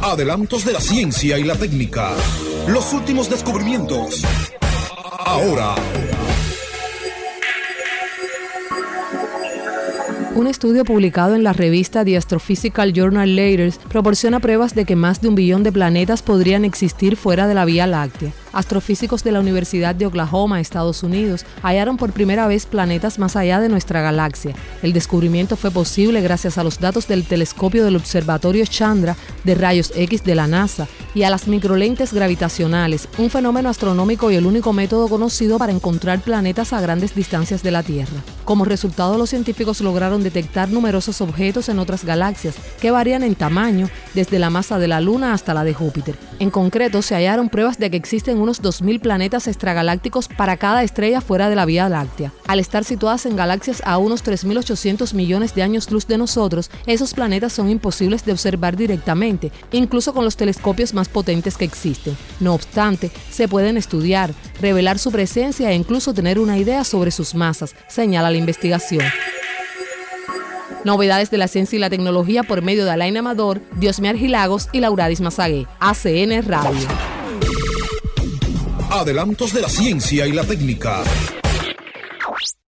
Adelantos de la ciencia y la técnica. Los últimos descubrimientos. Ahora. Un estudio publicado en la revista The Astrophysical Journal Letters proporciona pruebas de que más de 1 billón de planetas podrían existir fuera de la Vía Láctea. Astrofísicos de la Universidad de Oklahoma, Estados Unidos, hallaron por primera vez planetas más allá de nuestra galaxia. El descubrimiento fue posible gracias a los datos del telescopio del Observatorio Chandra de rayos X de la NASA y a las microlentes gravitacionales, un fenómeno astronómico y el único método conocido para encontrar planetas a grandes distancias de la Tierra. Como resultado, los científicos lograron detectar numerosos objetos en otras galaxias que varían en tamaño, desde la masa de la Luna hasta la de Júpiter. En concreto, se hallaron pruebas de que existen unos 2.000 planetas extragalácticos para cada estrella fuera de la Vía Láctea. Al estar situadas en galaxias a unos 3.800 millones de años luz de nosotros, esos planetas son imposibles de observar directamente, incluso con los telescopios más potentes que existen. No obstante, se pueden estudiar, revelar su presencia e incluso tener una idea sobre sus masas, señala la investigación. Novedades de la ciencia y la tecnología por medio de Alain Amador, Diosme Argilagos y Lauradis Mazagué. ACN Radio. Adelantos de la ciencia y la técnica.